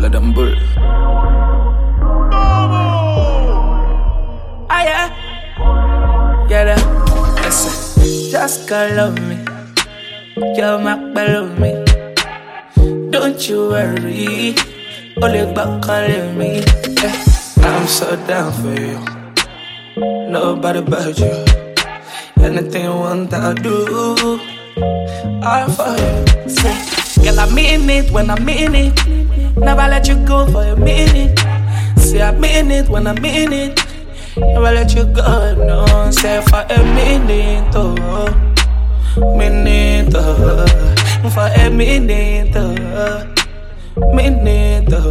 of them bull. Ah, yeah. Yeah, listen. Just call on me. You're my below me. Don't you worry. Only back calling me. I'm so down for you. Nobody but you. Anything you want, I'll do. All for you. Say, girl, I mean it when I mean it. Never let you go for a minute. Say, I mean it when I mean it. Never let you go, no. Say, for a minute, oh. Minute, oh. For a minute, oh. Minute, oh.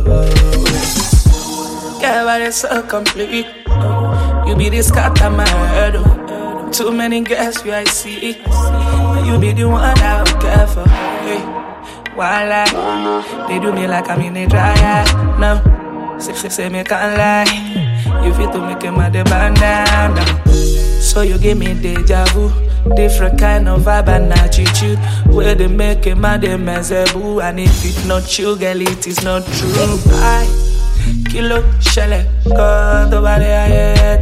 Girl, but it's so complete. You be the scatter my head, oh. Too many girls I see. You be the one I would care for. Hey, voila. They do me like I'm in a dryer. No, say me can't lie. You feel to make him a the bandana. So you give me deja vu. Different kind of vibe and attitude. Where they make him a the mezebu. And if it's not you, girl, it is not true. I kilo shelle, go to body I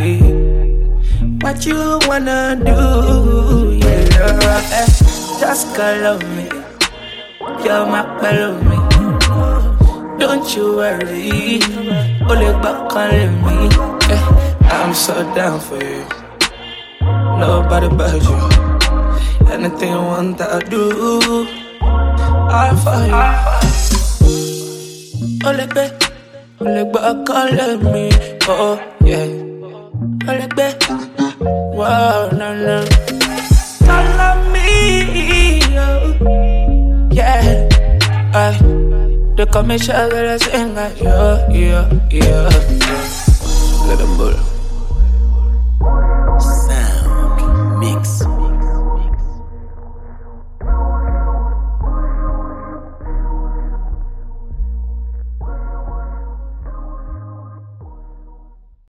what you wanna do, yeah. Just call on me. You're my below me. Don't you worry. Only back calling me. I'm so down for you. Nobody but you. Anything you want, I'll do. All for you. Only back calling me. Oh, yeah. Only back. Whoa, no. Follow me, yo. Yeah. The commercial that I sing, yo.